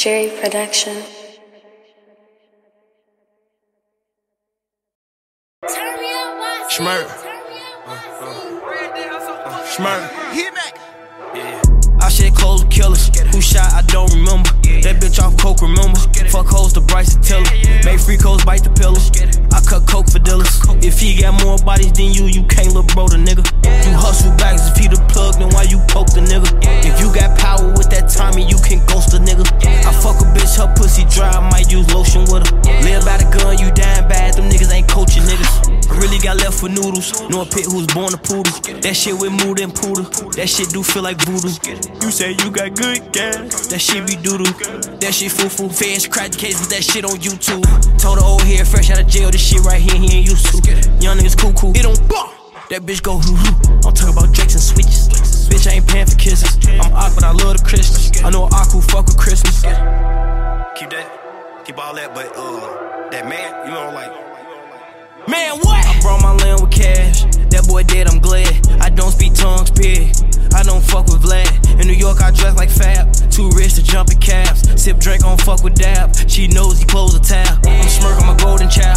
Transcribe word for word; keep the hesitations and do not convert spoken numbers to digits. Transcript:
Jerry Production. Schmirk. Schmirk. Hit back. Yeah. I shed clothes with killers. Who shot, I don't remember. That bitch off coke, remember. Fuck hoes to Bryce and Tiller. Make free codes bite the pillows. I cut coke for dealers. If he got more bodies than you, you can't look bro the nigga. You hustle bags if he the plug, then why you poke the nigga? If you got power with that timing, you can ghost a nigga. I fuck a bitch, her pussy dry, I might use lotion with her. Live by the gun, you dying bad, them niggas ain't coaching niggas. I really got left for noodles. Know a pit who's born a poodle. That shit with mood and poodle. That shit do feel like voodoo. You say you got good gas, that shit be doodoo. That shit foo-foo. Feds crack the case with that shit on YouTube. Told the old head fresh out of jail, this shit right here he ain't used to. Young niggas cool-cool. It don't bop. That bitch go hoo-hoo. I'm talking about Drakes and switches. Bitch, I ain't paying for kisses. I'm awkward, I love the Christmas. I know an awkward fuck with Christmas. Keep that, keep all that, but uh, that man, you know, like. Man, what? I brought my land with cash. That boy dead, I'm glad. I don't speak tongues, pig. I don't fuck with Vlad. In New York, I dress like Fab. Too rich to jump in cabs. Sip drink, on fuck with Dab. She knows he close the tab. I'm smirking my golden child.